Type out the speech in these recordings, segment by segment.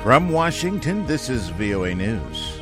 From Washington, this is VOA News.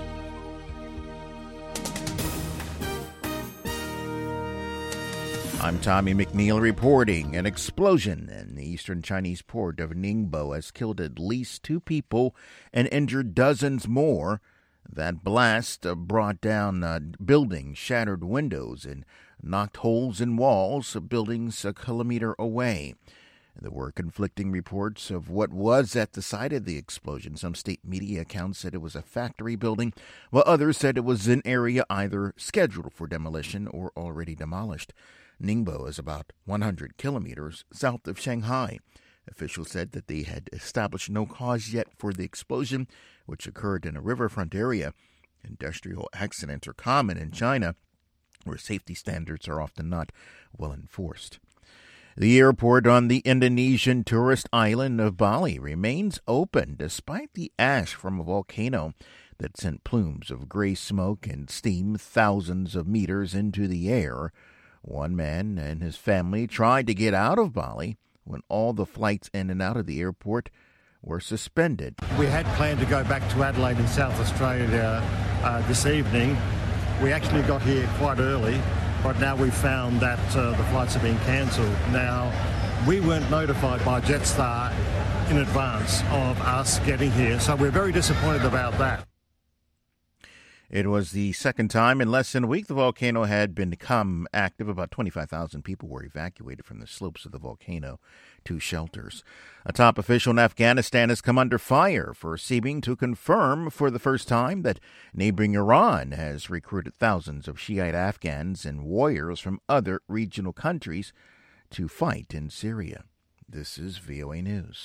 I'm Tommy McNeil reporting. An explosion in the eastern Chinese port of Ningbo has killed at least 2 people and injured dozens more. That blast brought down buildings, shattered windows, and knocked holes in walls of buildings a kilometer away. There were conflicting reports of what was at the site of the explosion. Some state media accounts said it was a factory building, while others said it was an area either scheduled for demolition or already demolished. Ningbo is about 100 kilometers south of Shanghai. Officials said that they had established no cause yet for the explosion, which occurred in a riverfront area. Industrial accidents are common in China, where safety standards are often not well enforced. The airport on the Indonesian tourist island of Bali remains open despite the ash from a volcano that sent plumes of gray smoke and steam thousands of meters into the air. One man and his family tried to get out of Bali when all the flights in and out of the airport were suspended. We had planned to go back to Adelaide in South Australia this evening. We actually got here quite early, but now we've found that the flights have been cancelled. Now, we weren't notified by Jetstar in advance of us getting here, so we're very disappointed about that. It was the second time in less than a week the volcano had become active. About 25,000 people were evacuated from the slopes of the volcano to shelters. A top official in Afghanistan has come under fire for seeming to confirm for the first time that neighboring Iran has recruited thousands of Shiite Afghans and warriors from other regional countries to fight in Syria. This is VOA News.